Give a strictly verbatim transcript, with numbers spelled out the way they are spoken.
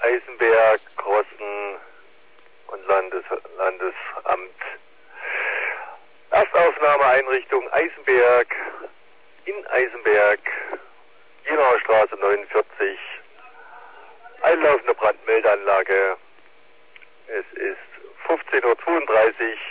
Eisenberg, Krossen und Landes Landesamt. Erstaufnahmeeinrichtung Eisenberg, in Eisenberg, Jena Straße neunundvierzig, einlaufende Brandmeldeanlage. Es ist fünfzehn Uhr zweiunddreißig.